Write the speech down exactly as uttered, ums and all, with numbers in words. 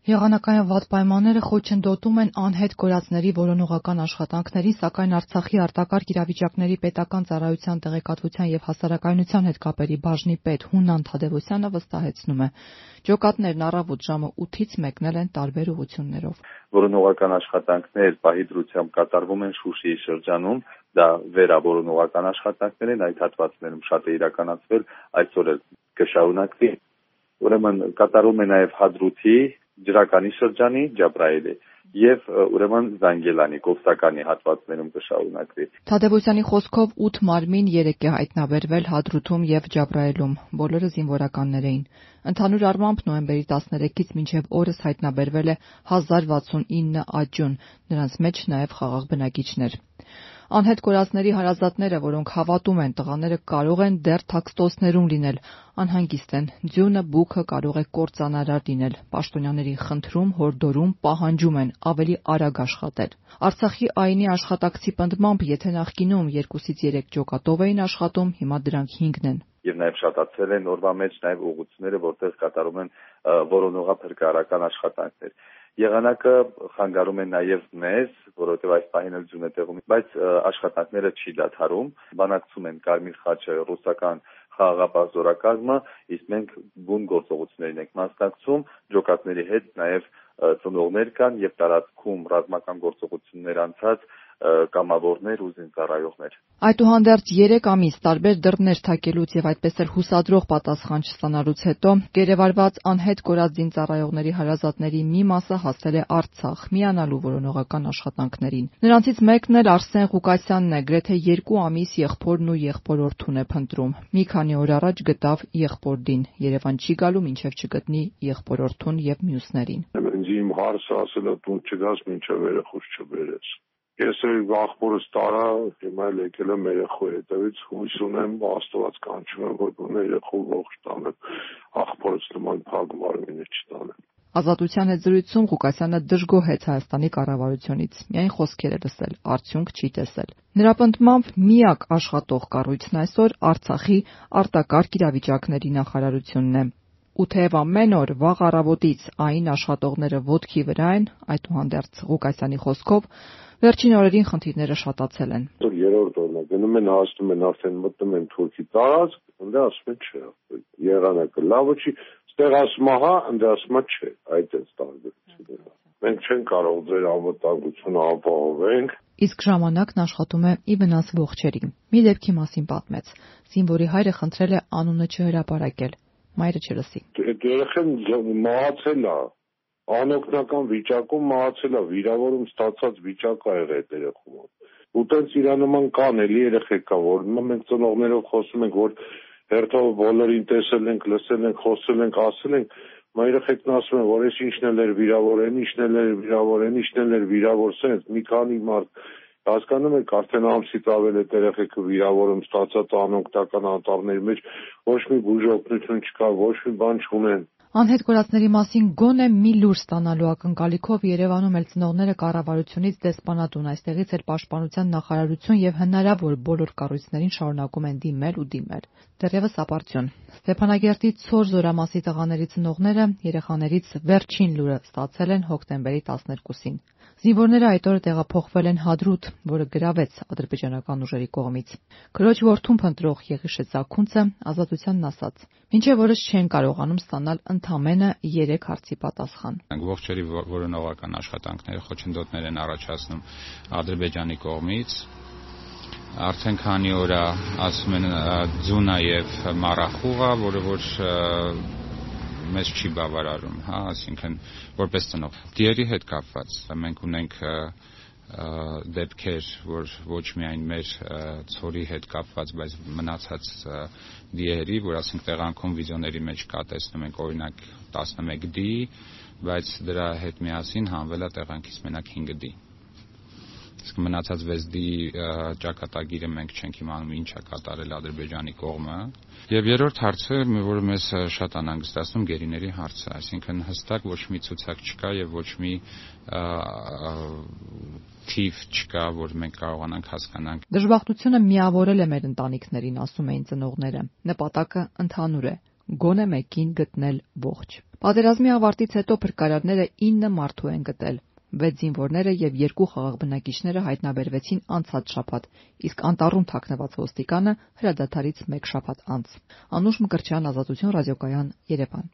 Եղանակային վատ պայմանները խոչընդոտում են անհետ կորածների որոնողական աշխատանքներին, սակայն Արցախի արտակարգ իրավիճակների պետական ծառայության տեղեկատվության և հասարակայնության հետ կապերի բաժնի պետ Հունան Թադևոսյանը վստահեցնում է. ջոկատներն առավոտ ժամը ութից մեկնել են տարբեր ուղղություններով։ Որոնողական աշխատանքներ պահի դրությամբ կատարվում են Շուշիի շրջանում, դա վերավորոնողական աշխատանքներ են, այդ հատվածներում շատ է իրականացվել, այսօր էլ կշարունակվի։ Ուրեմն կատարում է նաև Հադրութի, Ջրականի շրջանի, Ջաբրայելի եւ ուրեմն Զանգելանի, Կովսականի հատվածներում կշարունակվի։ Թադևոսյանի խոսքով ութ մարմին երեկ է հայտնաբերվել Հադրութում եւ Ջաբրայելում, բոլորը զինվորականներ էին։ Ընդհանուր առմամբ նոյեմբերի տասներեքից մինչև օրս հայտնաբերվել է հազար վաթսունինը աճյուն, նրանց մեջ նաև խաղաղ բնակիչներ։ Անհետ կորածների հարազատները, որոնք հավատում են տղաները կարող են դեռ թաքստոցներում լինել, անհանգիստ են, ձյունը, բուքը կարող է կործանարար լինել, պաշտոնյաներին խնդրում, հորդորում, պահանջում են ավելի արագ աշխատել։ Արցախի ԱԻՆ-ի աշխատակցի պնդմամբ, եթե նախկինում երկուսից երեք ջոկատով էին աշխատում, հիմա դրանք հինգն են։ Եվ նաև շատացել են օրվա մեջ նաև ուղղությունները, որտեղ կատարում են որոնողափրկարարական աշխատանքներ։ Եղանակը խանգարում է նաև մեզ, որովհետև այս պահին էլ ձյուն է տեղում, բայց աշխատանքները չի դադարում, բանակցում են Կարմիր խաչը, ռուսական խաղաղապահ զորակազմը, իսկ մենք բուն գործողություններին ենք մասնակցում, ջոկատների հետ նաև ծնողներ կան եւ տարածքում ռազմական գործողություններ անցած կամավորներ ու զինծառայողներ։ Այդուհանդերձ երեք ամիս տարբեր դռներ թակելուց եւ այդպես էլ հուսադրող պատասխան չստանալուց հետո գերեվարված անհետ կորած զինծառայողների հարազատների մի մասը հասել է Արցախ միանալու որոնողական աշխատանքներին։ Նրանցից մեկն էլ Արսեն Ղուկասյանն է, գրեթե երկու ամիս եղբորն ու եղբորորդուն է փնտրում։ Մի քանի օր առաջ գտավ եղբորդին, Երևան չի գալու մինչև չգտնի եղբորորդուն եւ մյուսներին։ Իմ հարցը ասել է տուն չգաս մինչև երեխուս չբերես։ Ես էլ աղբորս տարա, հիմա էլ եկել եմ երեխու հետևից, հույս ունեմ, Աստված կանչում եմ, որ բուն երեխու ողջ տանեմ, աղբորս նման փակ մարմինը չտանեմ։ Ազատության հետ զրույցում Ղուկասյանը դժգոհեց Հայաստանի կառավարությունից, միայն խոսքեր է լսել, արդյունք չի տեսել։ Նրա պնդմամբ միակ աշխատող կառույցն այսօր Արցախի արտակարգ իրավիճակների նախարարությունն է։ Ու թեև ամեն օր վաղ առավոտից ԱԻՆ աշխատողները ոտքի վրա են, այդուհանդերձ Ղուկասյանի խոսքով վերջին օրերին խնդիրները շատացել են։ Երրորդ օրն է, գնում են հասնում են արդեն մտնում են Թուրքի տարածք, ընդ ասում են չէ, եղանակը լավը չի, ստեղ ասում հա, ընդ ասում չէ, այդ է տարբերությունը։ Մենք չենք կարող ձեր անվտանգությունը ապահովենք։ Իսկ ժամանակն աշխատում է ի վնաս ողջերի։ Մի դեպքի մասին պատմեց։ Զինվորի հայրը խնդրել է անունը չհրապարակել։ Մայրը չլսի։ Երեխան մահացել է, անօգնական վիճակում մահացել է, վիրավորում ստացած վիճակ ա եղել այդ երեխու։ Ու տենց իրա նման կան էլի երեխեք կա, որ մենք ծնողներով խոսում ենք, որ հերթով բոլորին տեսել ենք, լսել ենք, խոսել ենք, ասել ենք, մա երեխեքն ասում են, որ այս ինչն էլ էր վիրավոր, այն ինչն էլ էր վիրավոր, այն ինչն էլ էր վիրավոր, սենց մի քանի մարդ հասկանում եք, արդեն ամսից ավել է երեխեքը վիրավորում ստացած անօգնական անտառների մեջ, ոչ մի բուժօգնություն չկա, ոչ մի բան չունեն։ Անհետ կորածների մասին գոնե մի լուր ստանալու ակնկալիքով Երևանում էլ ծնողները կառավարությունից դեսպանատուն, այստեղից էլ պաշտպանության նախարարություն եւ հնարավոր բոլոր կառույցներին շարունակում են դիմել ու դիմել։ Դեռևս ապարդյուն։ Ստեփանագերտի Ցոր Զորամասի տղաների ծնողները երեխաներից վերջին լուրը ստացել են հոկտեմբերի տասներկուսին։ Զինվորները այդ օրը տեղափոխվել են Հադրութ, որը գրավեց ադրբեջանական ուժերի կողմից։ Քրոջ որդուն փնտրող Եղիշե Ծագունցը Ազատությանն ասաց. «Մինչև օրս չեն կարողանում ստանալ ընդամենը երեք հարցի պատասխան»։ Ողջերի որոնողական աշխատանքները խոչընդոտներ են առաջացնում Ադրբեջանի կողմից։ Արդեն քանի օր ասում են ձյունա եւ մառախուղա, որը որ մեզ չի բավարարում, հա, այսինքն որպես ծնող։ Դիերի հետ կապված մենք ունենք դեպքեր, որ ոչ միայն մեր ցորի հետ կապված, բայց մնացած դիերի, որ ասենք տեղանքում վիդեոների մեջ կա, տեսնում ենք օրինակ տասնմեկ դի, բայց դրա հետ միասին հանվել է տեղանքից մենակ հինգ դի։ Իսկ մնացած վեց դի ճակատագիրը մենք չենք իմանում ինչ է կատարել Ադրբեջանի կողմը։ Եվ երրորդ հարցը, որը մեզ շատ անհանգստացնում, գերիների հարցը, այսինքն հստակ ոչ մի ցուցակ չկա եւ ոչ մի թիվ չկա, որ մենք կարողանանք հասկանանք։ Դժբախտությունը միավորել է մեր ընտանիքներին, ասում էին ծնողները։ Նպատակը ընդհանուր է՝ գոնե մեկին գտնել ողջ։ Պատերազմի ավարտից հետո փրկարարները ինը մարդու են գտել։ վեց զինվորները եւ երկու խաղաղ բնակիչները հայտնաբերվեցին անցած շաբաթ, իսկ անտառում թաքնված ոստիկանը հրադադարից մեկ շաբաթ անց։ Անուշ Մկրտչյան, Ազատություն ռադիոկայան, Երևան։